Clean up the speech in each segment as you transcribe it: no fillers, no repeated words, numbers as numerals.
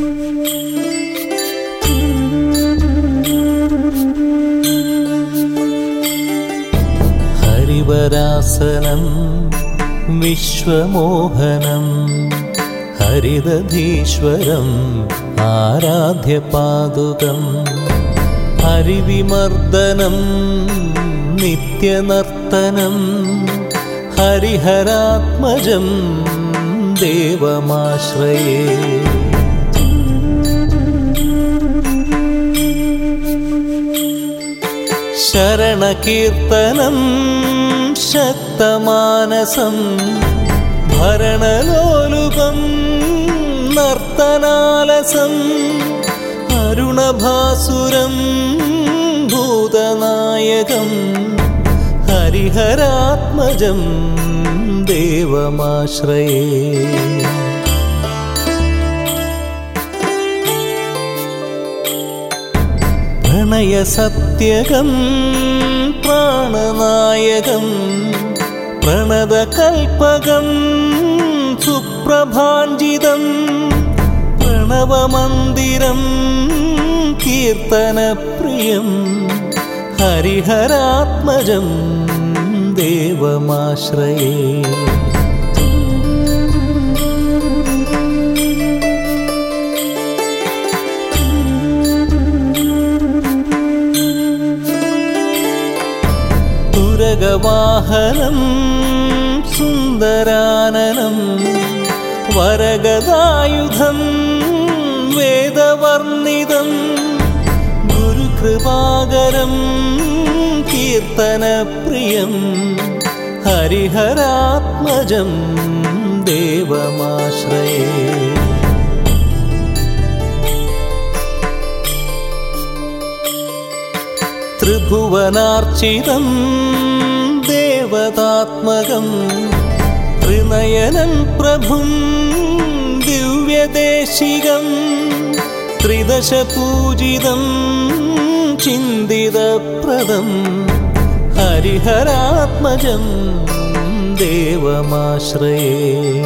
ഹരിവരാസനം വിശ്വമോഹനം ഹരിദധീശ്വരം ആരാധ്യപാദുകം ഹരിവിമർദ്ദനം നിത്യനർത്തനം ഹരിഹരാത്മജം ദേവമാശ്രയേ. ശരണകീർത്തനം ശക്തമാനസം ഭരണലോലുപം നർത്തനാലസം അരുണഭാസുരം ഭൂതനായകം ഹരിഹരാത്മജം ദേവമാശ്രയേ. പ്രണയസത്യകം പ്രാണനായകം പ്രണതകൽപകം സുപ്രഭാഞ്ജിതം പ്രണവമന്ദിരം കീർത്തനപ്രിയം ഹരിഹരാത്മജം ദേവമാശ്രയേ. തുരഗവാഹനം സുന്ദരാനനം വരഗദായുധം വേദവർണിതം ഗുരുകൃപാകരം കീർത്തനപ്രിയം ഹരിഹരാത്മജം ദേവമാശ്രയേ. ത്രിഭുവനാർച്ചിതം ദേവതാത്മകം ത്രിനയനം പ്രഭും ദിവ്യദേശികം ത്രിദശപൂജിതം ചിന്തിതപ്രദം ഹരിഹരാത്മജം ദേവമാശ്രയേ.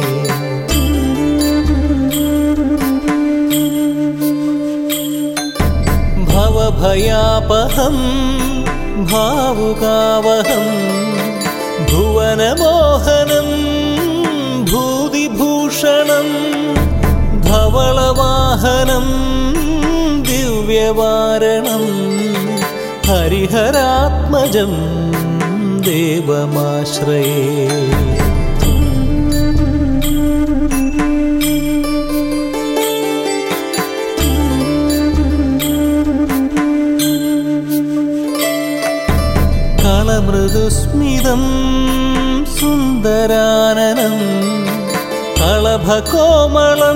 ഭവഭയാപഹം ഭാവുകാവഹം ഭുവനമോഹനം ഭൂതിഭൂഷണം ധവളവാഹനം ദിവ്യവാരണം ഹരിഹരാത്മജം ദേവമാശ്രയേ. കളമൃദുസ്മിതം സുന്ദരാനനം കളഭകോമളം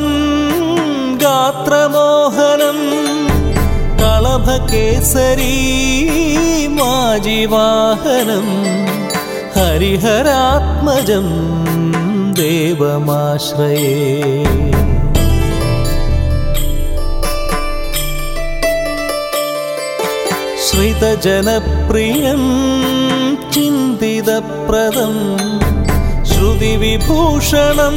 ഗാത്രമോഹനം കളഭകേസരീ മാജിവാഹനം ഹരിഹരാത്മജം ദേവമാശ്രയേ. ശ്രിതജനപ്രിയം ചിന്തിതപ്രദം ശ്രുതിവിഭൂഷണം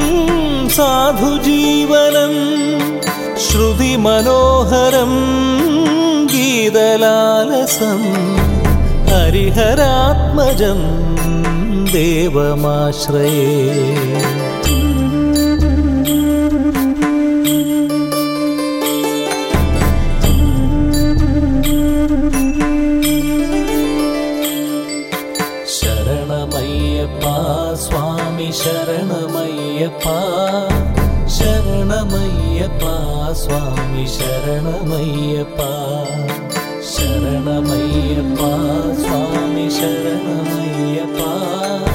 സാധുജീവനം ശ്രുതിമനോഹരം ഗീതലാലസം ഹരിഹരാത്മജം ദേവമാശ്രയേ. ശരണമയ്യപ്പ സ്വാമി ശരണമയ്യപ്പ ശരണമയ്യപ്പ സ്വാമി ശരണമയ്യപ്പ ശരണമയ്യപ്പ സ്വാമി ശരണമയ്യപ്പ